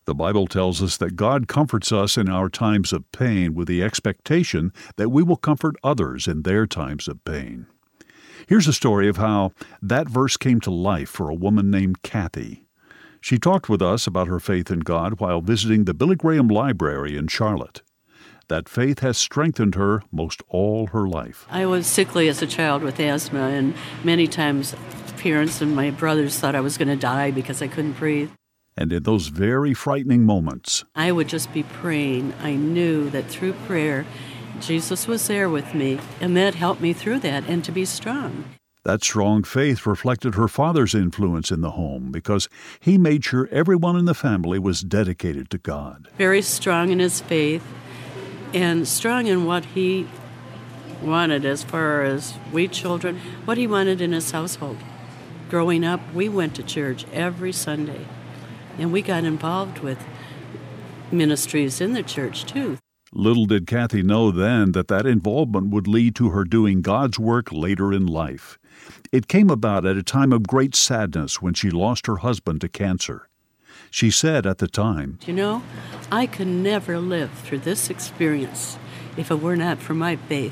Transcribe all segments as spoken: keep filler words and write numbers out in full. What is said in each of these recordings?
The Bible tells us that God comforts us in our times of pain with the expectation that we will comfort others in their times of pain. Here's a story of how that verse came to life for a woman named Kathy. She talked with us about her faith in God while visiting the Billy Graham Library in Charlotte. That faith has strengthened her most all her life. I was sickly as a child with asthma, and many times parents and my brothers thought I was going to die because I couldn't breathe. And in those very frightening moments, I would just be praying. I knew that through prayer, Jesus was there with me, and that helped me through that and to be strong. That strong faith reflected her father's influence in the home because he made sure everyone in the family was dedicated to God. Very strong in his faith and strong in what he wanted as far as we children, what he wanted in his household. Growing up, we went to church every Sunday, and we got involved with ministries in the church too. Little did Kathy know then that that involvement would lead to her doing God's work later in life. It came about at a time of great sadness when she lost her husband to cancer. She said at the time, You know, I could never live through this experience if it were not for my faith.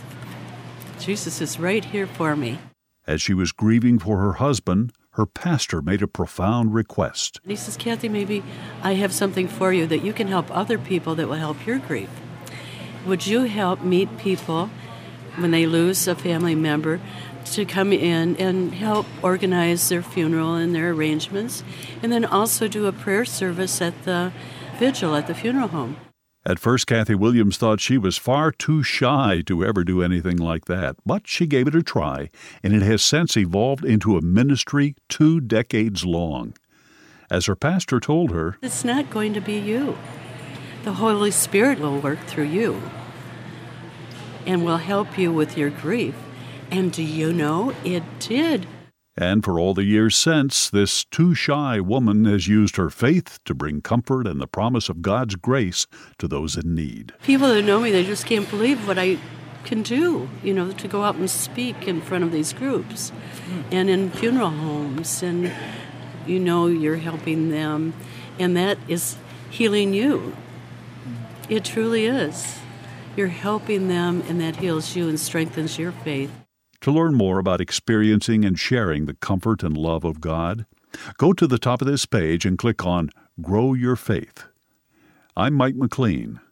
Jesus is right here for me. As she was grieving for her husband, her pastor made a profound request. And he says, Kathy, maybe I have something for you that you can help other people that will help your grief. Would you help meet people when they lose a family member to come in and help organize their funeral and their arrangements, and then also do a prayer service at the vigil at the funeral home? At first, Kathy Williams thought she was far too shy to ever do anything like that, but she gave it a try, and it has since evolved into a ministry two decades long. As her pastor told her, It's not going to be you. The Holy Spirit will work through you and will help you with your grief. And do you know, it did. And for all the years since, this too shy woman has used her faith to bring comfort and the promise of God's grace to those in need. People that know me, they just can't believe what I can do, you know, to go out and speak in front of these groups and in funeral homes. And, you know, you're helping them. And that is healing you. It truly is. You're helping them, and that heals you and strengthens your faith. To learn more about experiencing and sharing the comfort and love of God, go to the top of this page and click on Grow Your Faith. I'm Mike McLean.